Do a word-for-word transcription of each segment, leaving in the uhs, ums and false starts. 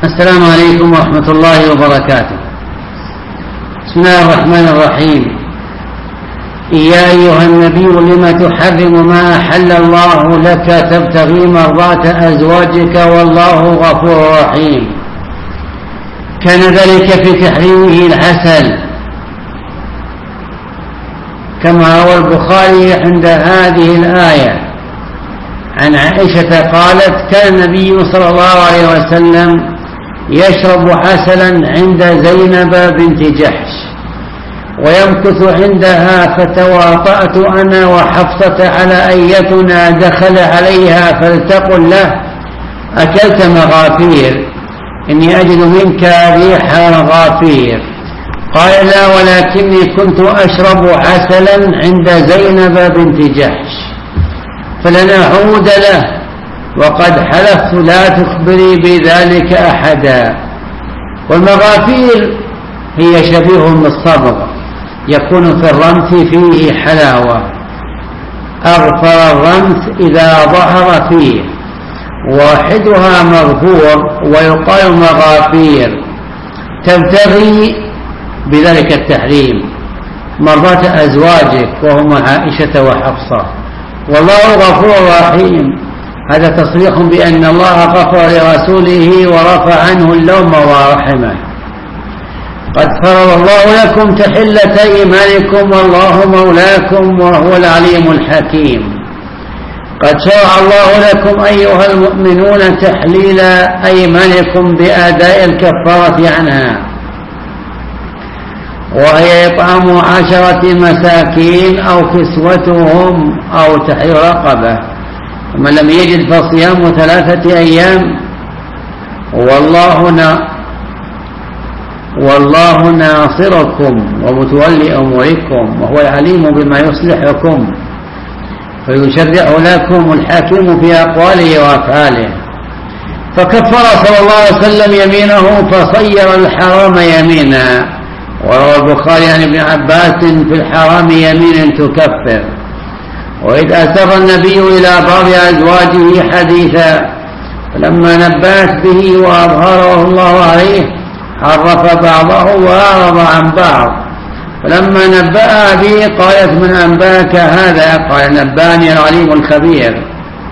السلام عليكم ورحمة الله وبركاته. بسم الله الرحمن الرحيم. يا أيها النبي لم تحرم ما أحل الله لك تبتغي مرضات أزواجك والله غفور رحيم. كان ذلك في تحريمه العسل كما روى البخاري عند هذه الآية عن عائشة قالت: كان النبي صلى الله عليه وسلم يشرب عسلا عند زينب بنت جحش ويمكث عندها، فتواطأت أنا وحفصة على أيتنا دخل عليها فلتقل له: أكلت مغافير؟ إني أجد منك ريح غافير. قال: لا، ولكني كنت أشرب عسلا عند زينب بنت جحش فلن أعود له، وقد حلفت لا تخبري بذلك أحدا. والمغافير هي شبيه بالصبغ، يكون في الرمث فيه حلاوة. أغفر الرمث إذا ظهر فيه، واحدها مغفور ويقال مغافير. تبتغي بذلك التحريم مرضات أزواجك وهم عائشة وحفصة، والله غفور رحيم. هذا تصريح بأن الله غفر لرسوله ورفع عنه اللوم ورحمه. قد فرض الله لكم تحلة إيمانكم والله مولاكم وهو العليم الحكيم. قد شرع الله لكم أيها المؤمنون تحليل أيمانكم بأداء الكفارة عنها، وهي إطعام عشرة مساكين أو كسوتهم أو تحرير رقبة، ومن لم يجد فصيام ثلاثة أيام. والله نا والله ناصركم ومتولي أموركم وهو العليم بما يصلحكم، فيشرع لكم الحاكم في أقواله وأفعاله. فكفر صلى الله عليه وسلم يمينه فصير الحرام يمينا. وروى البخاري عن ابن عباس: في الحرام يمين تكفر. وإذ أسر النبي إلى بعض أزواجه حديثا فلما نبأت به وأظهره الله عليه عرف بعضه وأعرض عن بعض، فلما نبأ به قالت: من أنباك هذا؟ قال: نباني العليم الخبير.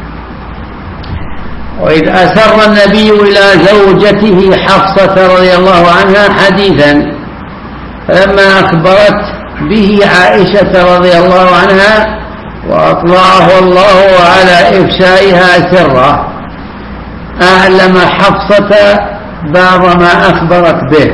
وإذ أسر النبي إلى زوجته حفصة رضي الله عنها حديثا فلما أخبرت به عائشة رضي الله عنها وأطلعه الله على إفشائها سره، أعلم حفصة بعض ما أخبرت به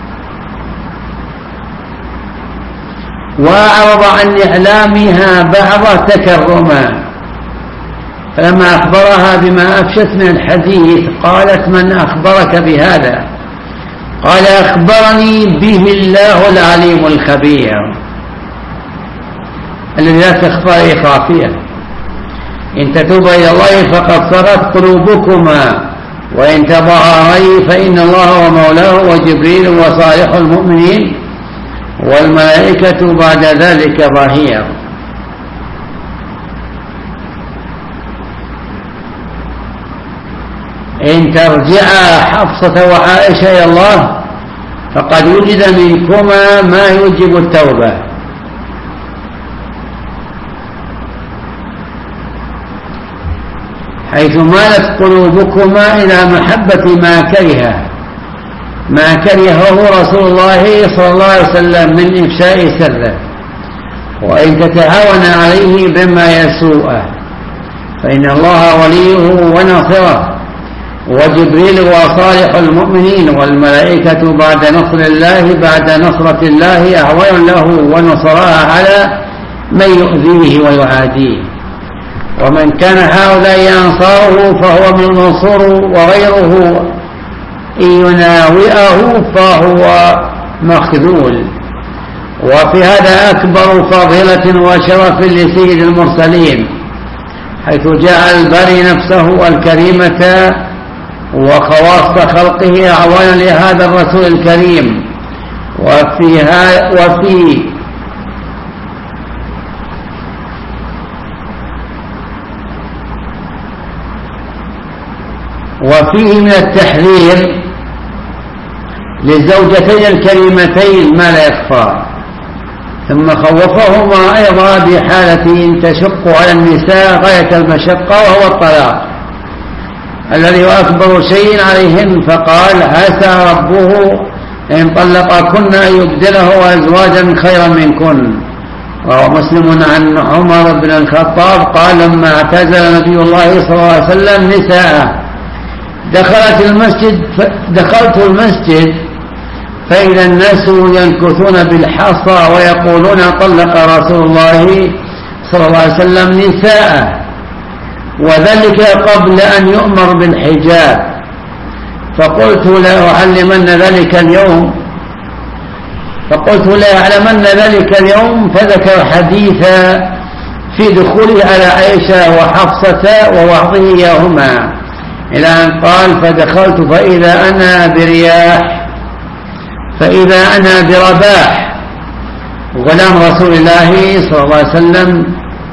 وأعرض عن إعلامها بعض تكرما. فلما أخبرها بما أفشت من الحديث قالت: من أخبرك بهذا؟ قال: أخبرني به الله العليم الخبير الذي لا تخفى خافية. إن تتوبا إلى الله فقد صغت قلوبكما، وإن تظاهرا فإن الله ومولاه وجبريل وصالح المؤمنين والملائكة بعد ذلك ظهير. إن ترجعا حفصة وعائشة إلى الله فقد وجد منكما ما يوجب التوبة. حيث مالت قلوبكما إلى محبة ما كره ما كرهه رسول الله صلى الله عليه وسلم من إفشاء سره، وإن تتعاون عليه بما يسوءه فإن الله وليه وناصره، وجبريل وصالح المؤمنين والملائكة بعد نصر الله بعد نصرة الله أعوان له ونصراء على من يؤذيه ويعاديه. ومن كان هؤلاء أنصاره فهو من المنصور، وغيره إن يناوئه فهو مخذول. وفي هذا أكبر فضيلة وشرف لسيد المرسلين، حيث جعل الباري نفسه الكريمة وخواص خلقه أعوانا لهذا الرسول الكريم. وفي وفي وفيه من التحذير للزوجتين الكريمتين ما لا يخفى. ثم خوفهما أيضا بحالة تشق على النساء غاية المشقة وهو الطلاق الذي هو أكبر شيء عليهن، فقال عسى ربه إن طلقكن أن يبدله أزواجا خيرا منكن. وهو مسلم عن عمر بن الخطاب قال لما اعتزل نبي الله صلى الله عليه وسلم نساءه دخلت المسجد دخلت المسجد فإذا الناس ينكثون بالحصى ويقولون طلق رسول الله صلى الله عليه وسلم نساءه، وذلك قبل أن يؤمر بالحجاب. فقلت لا أعلمن ذلك اليوم فقلت لا أعلمن ذلك اليوم فذكر حديثا في دخوله على عائشة وحفصة ووعظه إياهما إلى أن قال فدخلت فإذا أنا برياح فإذا أنا برباح غلام رسول الله صلى الله عليه وسلم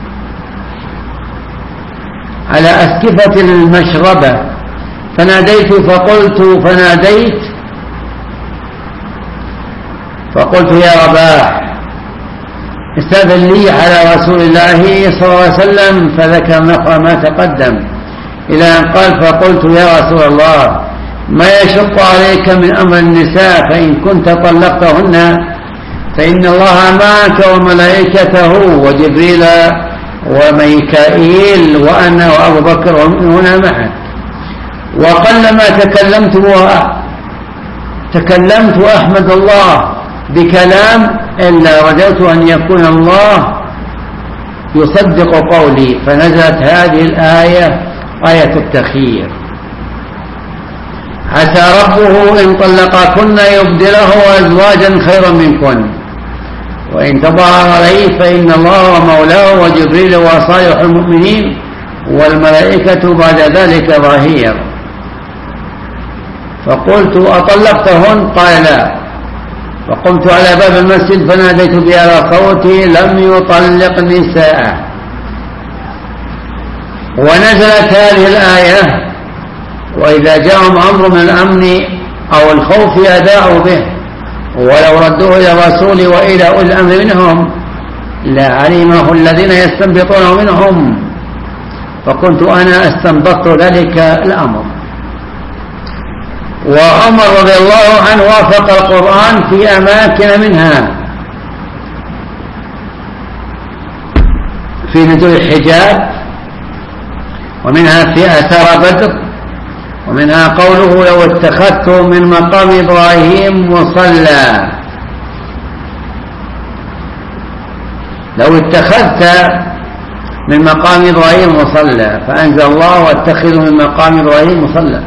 على أسكفة المشربة، فناديت فقلت فناديت فقلت يا رباح استأذن لي على رسول الله صلى الله عليه وسلم، فذكر نحو ما تقدم إلى أن قال فقلت يا رسول الله ما يشق عليك من أمر النساء فإن كنت طلقتهن فإن الله معك وملائكته وجبريل وميكائيل وأنا وأبو بكر ومؤمنون معك. وقلما تكلمت تكلمت أحمد الله بكلام إلا رجوت أن يكون الله يصدق قولي، فنزلت هذه الآية آية التخيير عسى ربه إن طلقكن يبدله أزواجا خيرا منكن وإن تظاهر عليه فإن الله مولاه وجبريل وصالح المؤمنين والملائكة بعد ذلك ظهير. فقلت أطلقتهن؟ قال لا. فقمت على باب المسجد فناديت بأعلى صوتي لم يطلق نساءه. ونزلت هذه الآية وإذا جاءهم أمر من الأمن أو الخوف أذاعوا به ولو ردوه إلى الرسول وإلى أولي الأمر منهم لعلمه الذين يستنبطونه منهم، فكنت أنا استنبطت ذلك الأمر. وعمر رضي الله عنه وافق القرآن في أماكن منها في نزول الحجاب، ومنها في آثار بدر، ومنها قوله لو اتخذت من مقام إبراهيم مصلى. لو اتخذت من مقام إبراهيم مصلى فأنزل الله واتخذوا من مقام إبراهيم مصلى.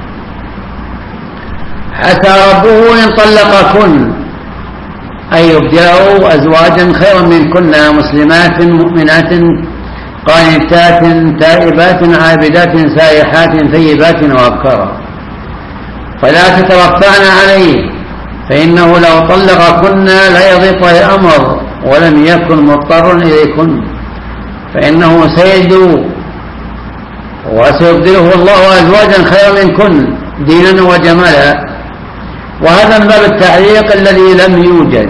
عسى ربه إن طلقكن أن يبدله أزواجا خيرا منكن مسلمات مؤمنات قانتات تائبات عابدات سائحات ثيبات وأبكارا، فلا تترفعن عليه فإنه لو طلقكن لا يضيق الأمر ولم يكن مضطرا إليكن، فإنه سيجد وسيبدله الله أزواجا خيرا منكن دينا وجمالا. وهذا من باب التعليق الذي لم يوجد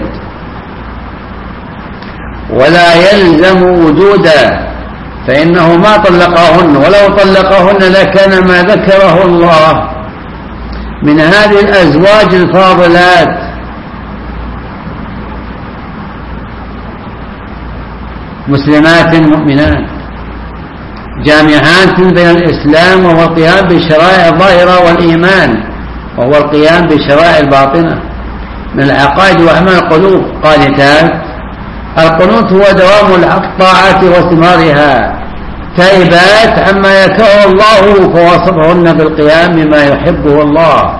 ولا يلزم وجودا، فإنه ما طلقهن، ولو طلقهن لكان ما ذكره الله من هذه الأزواج الفاضلات مسلمات مؤمنات جامعات بين الإسلام وهو القيام بالشرائع الظاهرة والإيمان، وهو القيام بالشرائع الباطنة من العقائد وأعمال القلوب. قانتات، القنوت هو دوام الطاعات واستمرارها. تائبات عما يكره الله فوصفهن بالقيام بما يحبه الله.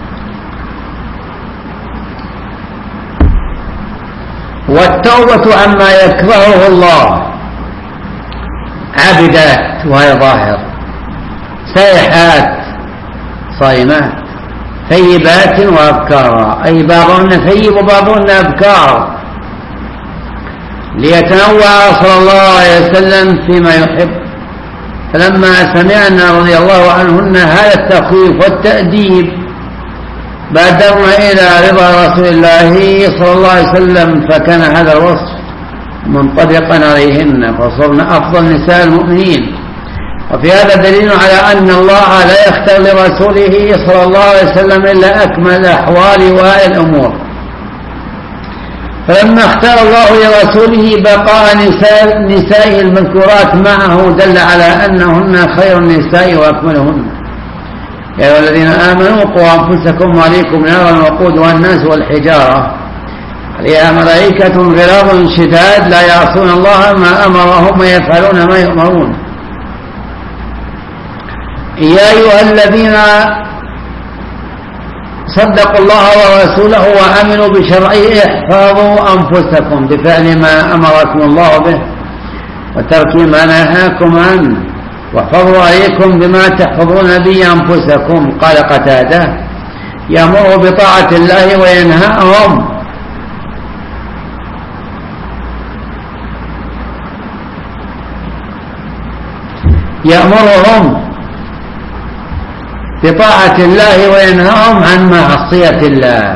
والتوبة عما يكرهه الله. عابدات وهي ظاهر، سائحات صائمات، ثيبات وأبكارا، أي بعضهن ثيب وبعضهن أبكار، ليتنوع صلى الله عليه وسلم فيما يحب. فلما سمعنا رضي الله عنهن هذا التخويف والتأديب بادرنا إلى رضا رسول الله صلى الله عليه وسلم، فكان هذا الوصف منطبقا عليهن، فصرنا أفضل نساء المؤمنين. وفي هذا دليل على أن الله لا يختار لرسوله صلى الله عليه وسلم إلا أكمل الأحوال والأمور. فلما اختار الله لرسوله بقاء نساء نسائه المذكورات معه دل على أنهن خير النساء وأكملهن. يا أيها الذين آمنوا قوا أنفسكم وأهليكم نارا وقودها الناس والحجارة عليها ملائكة غلاظ شداد لا يعصون الله ما أمرهم ويفعلون ما يؤمرون. يا أيها الذين صدقوا الله ورسوله وآمنوا بشرعه احفظوا أنفسكم بفعل ما أمركم الله به وترك ما نهاكم عنه، واحفظوا عليكم بما تحفظون به أنفسكم. قال قتادة: يأمر بطاعة الله وينهاهم يأمرهم بطاعة الله وينهاهم عن معصية الله،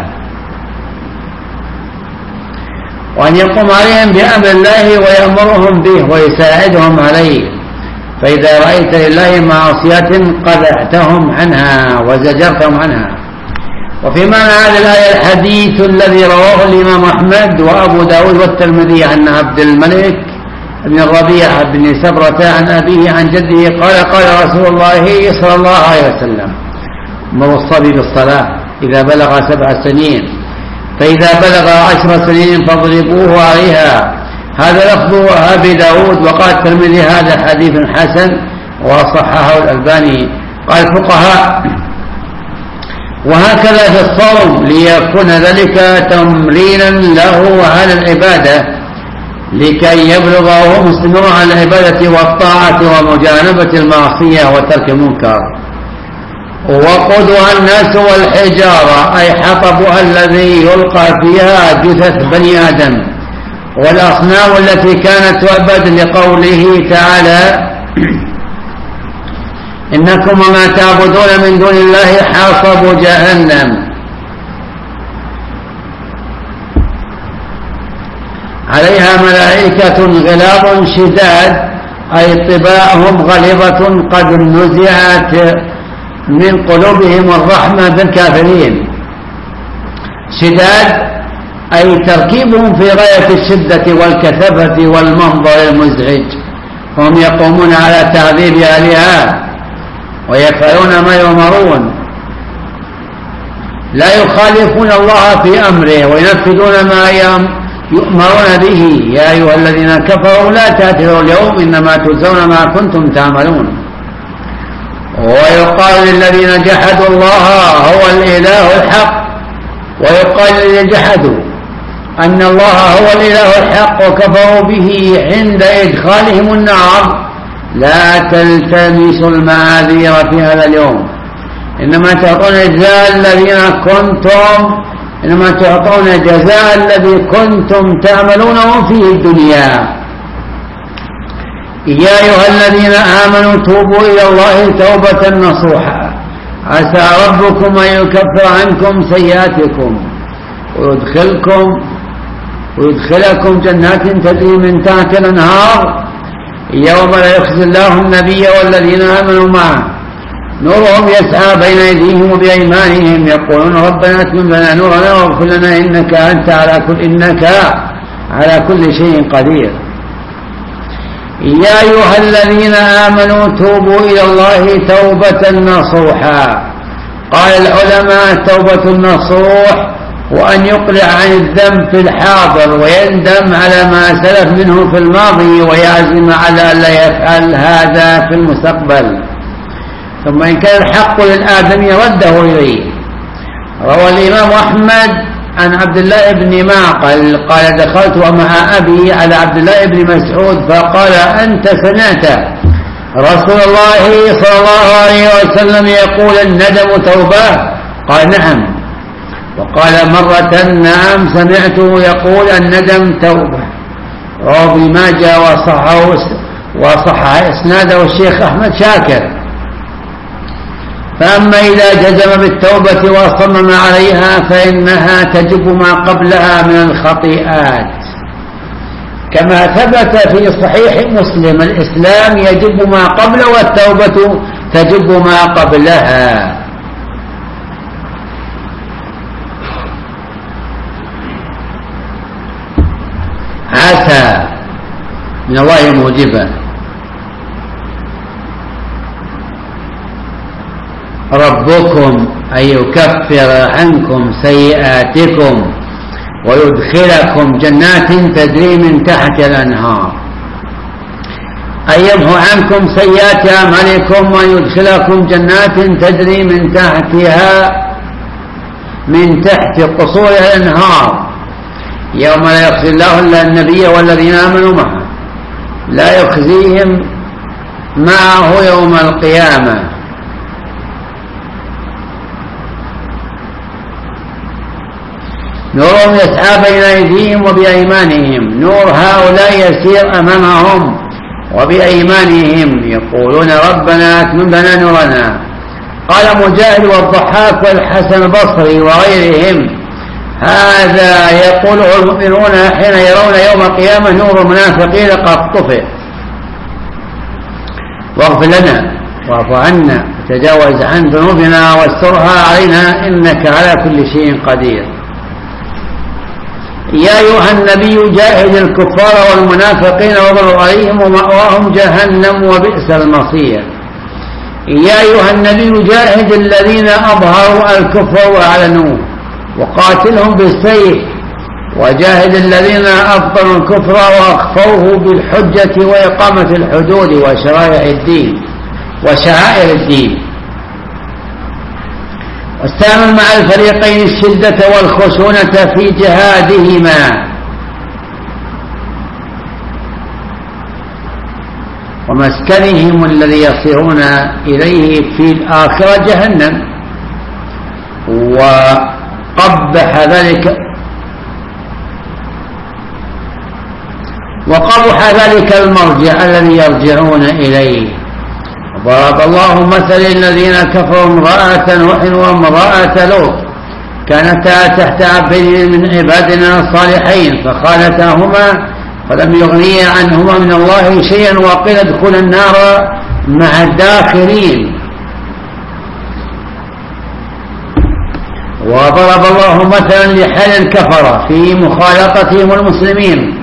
وأن يقوم عليهم بأمر الله ويأمرهم به ويساعدهم عليه. فإذا رأيت لله معصية قبحتهم عنها وزجرتهم عنها. وفي معنى هذه الآية الحديث الذي رواه الإمام أحمد وأبو داود والترمذي عن عبد الملك بن الربيع بن سبرة عن أبيه عن جده قال: قال رسول الله صلى الله عليه وسلم: مروا الصبي بالصلاة إذا بلغ سبع سنين، فإذا بلغ عشر سنين فاضربوه عليها. هذا لفظ أبي داود. وقال الترمذي: هذا حديث حسن وصححه الألباني. قال الفقهاء: وهكذا في الصوم ليكون ذلك تمرينا له على العبادة لكي يبلغ وهو مستمر على العبادة والطاعة ومجانبة المعصية وترك المنكر. وقودها الناس والحجارة أي حطبها الذي يلقى فيها جثث بني آدم والأصنام التي كانت تعبد، لقوله تعالى: إنكم وما تعبدون من دون الله حاصب جهنم عليها ملائكة غلاظ شداد أي طباعهم غلظة قد نزعت من قلوبهم الرحمة بالكافرين. شداد أي تركيبهم في غاية الشدة والكثافة والمنظر المزعج، هم يقومون على تعذيب أهلها ويفعلون ما يؤمرون، لا يخالفون الله في أمره وينفذون ما يؤمرون به. يا أيها الذين كفروا لا تعتذروا اليوم إنما تجزون ما كنتم تعملون. ويقال للذين جحدوا الله هو الإله الحق، ويقال للذين جحدوا أن الله هو الإله الحق وكفروا به عند إدخالهم النار: لا تلتمسوا المعاذير في هذا اليوم، إنما تعطون جزاء الذين كنتم إنما تعطون جزاء الذي كنتم تعملونه في الدنيا. يا أيها الذين آمنوا توبوا إلى الله توبة نصوحا عسى ربكم أن يكفر عنكم سيئاتكم ويدخلكم ويدخلكم جنات تجري من تحت الأنهار يوم لا يخزي الله النبي والذين آمنوا معه نورهم يسعى بين أيديهم وبأيمانهم يقولون ربنا اتمم لنا نورنا واغفر لنا إنك أنت على كل إنك على كل شيء قدير. يا أيها الذين آمنوا توبوا إلى الله توبة نصوحا. قال العلماء التوبة النصوح وأن يقلع عن الذنب في الحاضر ويندم على ما سلف منه في الماضي ويعزم على ألا يفعل هذا في المستقبل، ثم إن كان الحق للآدم رده إليه. روى الإمام أحمد عن عبد الله بن معقل قال دخلت مع أبي على عبد الله بن مسعود فقال أنت سمعت رسول الله صلى الله عليه وسلم يقول الندم توبة؟ قال نعم. وقال مرة نعم سمعته يقول الندم توبة. رواه ابن ماجه وصححه وصحح إسناده الشيخ أحمد شاكر. فأما إذا جزم بالتوبة وصمم عليها فإنها تجب ما قبلها من الخطيئات، كما ثبت في صحيح مسلم: الإسلام يجب ما قبله والتوبة تجب ما قبلها. عسى من الله موجبة: ربكم أن يكفر عنكم سيئاتكم ويدخلكم جنات تجري من تحت الأنهار، أن يمحو عنكم سيئات أعمالكم وأن يدخلكم جنات تجري من تحتها من تحت قصور الأنهار يوم لا يخزي الله إلا النبي والذين آمنوا معه، لا يخزيهم معه يوم القيامة. نورهم يسعى بين أيديهم وبأيمانهم، نور هؤلاء يسير أمامهم وبأيمانهم، يقولون ربنا أتمم لنا نورنا. قال مجاهد والضحاك والحسن البصري وغيرهم: هذا يقوله المؤمنون حين يرون يوم القيامة نور المنافقين قد طفئ. واغفر لنا واعف عنا وتجاوز عن ذنوبنا واسترها علينا إنك على كل شيء قدير. يا أيها النبي جاهد الكفار والمنافقين واغلظ عليهم ومأواهم جهنم وبئس المصير. يا أيها النبي جاهد الذين أظهروا الكفر وأعلنوه وقاتلهم بالسيف، وجاهد الذين أبطلوا الكفر وأخفوه بالحجة وإقامة الحدود وشرائع الدين وشعائر الدين، واستعمل مع الفريقين الشدة والخشونة في جهادهما، ومسكنهم الذي يصيرون إليه في الآخرة جهنم. وقبح ذلك وقبح ذلك المرجع الذي يرجعون إليه. ضرب الله مثل الذين كفروا امرأة نوح وامرأة لوط كانتا تحت عبدين من عبادنا الصالحين فخانتاهما فلم يغنيا عنهما من الله شيئا وقيل ادخلا النار مع الداخلين. وضرب الله مثلا لحال الكفرة في مخالطتهم المسلمين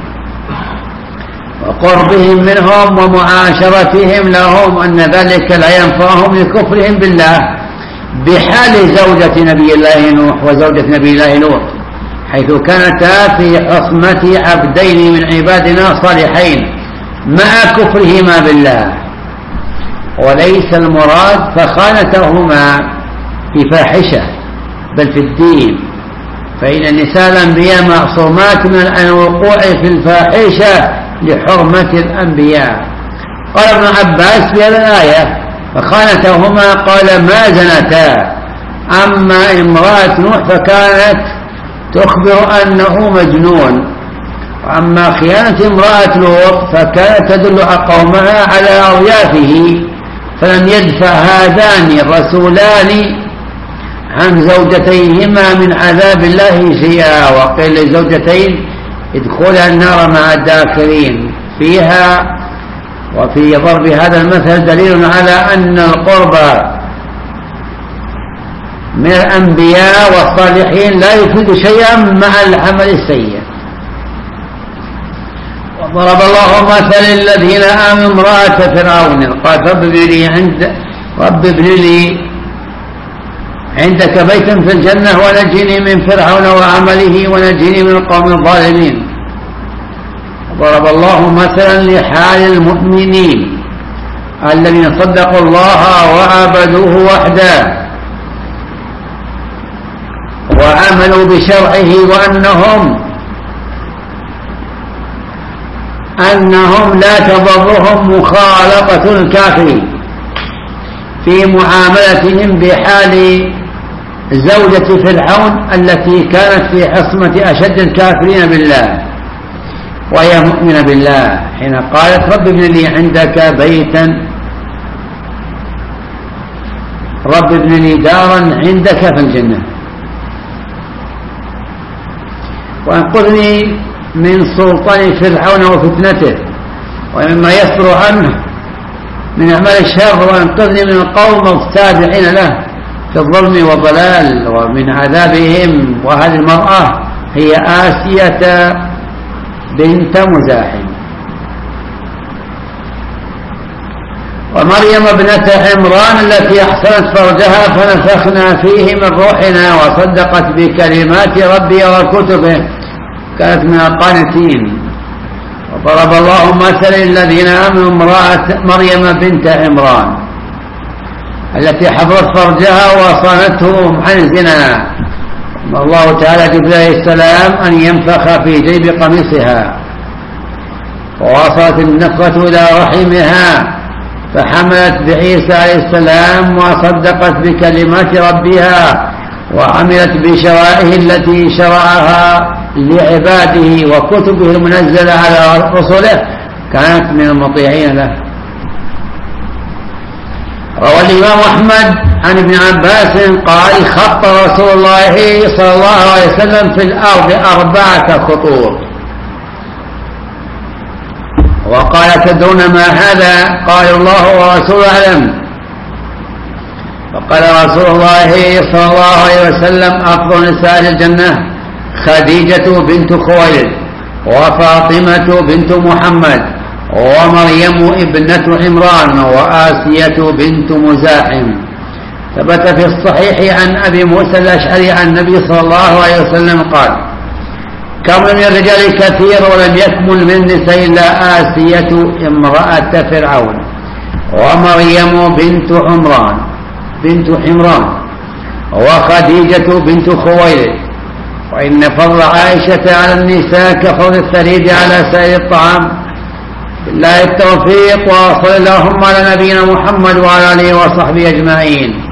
وقربهم منهم ومعاشرتهم لهم أن ذلك لا ينفعهم لكفرهم بالله، بحال زوجة نبي الله نوح وزوجة نبي الله لوط، حيث كانتا في عصمة عبدين من عبادنا صالحين مع كفرهما بالله. وليس المراد فخانتهما في فاحشة بل في الدين، فإن النساء الأنبياء معصومات من الوقوع في الفاحشة لحرمة الأنبياء. قال ابن عباس في هذه الآية فخانتهما قال ما زنتا. أما امرأة نوح فكانت تخبر أنه مجنون، وأما خيانة امرأة لوط فكانت تدل قومها على أضيافه، فلم يدفع هذان الرسولان عن زوجتيهما من عذاب الله شيئا. وقيل للزوجتين ادخلا النار مع الداخلين فيها. وفي ضرب هذا المثل دليل على أن القرب من الأنبياء والصالحين لا يفيد شيئا مع العمل السيء. وضرب الله مثل الذين آمنوا امرأة فرعون قال رب ابن لي عند رب ابن لي عندك بيتا في الجنة ونجني من فرعون وعمله ونجني من القوم الظالمين. ضرب الله مثلا لحال المؤمنين الذين صدقوا الله وعبدوه وحده وعملوا بشرعه، وأنهم أنهم لا تضرهم مخالطة الكافرين في معاملتهم بحال زوجة فرعون التي كانت في عصمة أشد الكافرين بالله وهي مؤمنة بالله، حين قالت رب ابن لي عندك بيتا رب ابن لي دارا عندك في الجنة وانقذني من سلطان فرعون وفتنته ومما يصدر عنه من أعمال الشر وانقذني من القوم التابعين له في الظلم والضلال ومن عذابهم. وهذه المرأة هي آسية بنت مزاحم. ومريم ابنة عمران التي أحسنت فرجها فنفخنا فيه من روحنا وصدقت بكلمات ربها وكتبه كانت من القانتين. وضرب الله مثل الذين آمنوا امرأة مريم بنت عمران التي حفظت فرجها وصانته عن الزنا. الله تعالى جبريل عليه السلام أن ينفخ في جيب قميصها ووصلت النفخة إلى رحمها فحملت بعيسى عليه السلام وصدقت بكلمات ربها وعملت بشرائعه التي شرعها لعباده وكتبه المنزلة على رسله كانت من المطيعين له. روى الإمام أحمد عن ابن عباس قال خط رسول الله صلى الله عليه وسلم في الأرض أربعة خطوط وقال تدرون ما هذا؟ قال الله ورسوله أعلم. فقال رسول الله صلى الله عليه وسلم أفضل نساء الجنة خديجة بنت خويلد وفاطمة بنت محمد ومريم ابنة عمران وآسية بنت مزاحم. ثبت في الصحيح عن أبي موسى الأشعري عن النبي صلى الله عليه وسلم قال كمل من الرجال كثير ولم يكمل من النساء إلا آسية امرأة فرعون ومريم بنت عمران بنت حمران وخديجة بنت خويلد. وإن فضل عائشة على النساء كفضل الثريد على سائر الطعام. بالله التوفيق وصلى اللهم على نبينا محمد وعلى آله وصحبه أجمعين.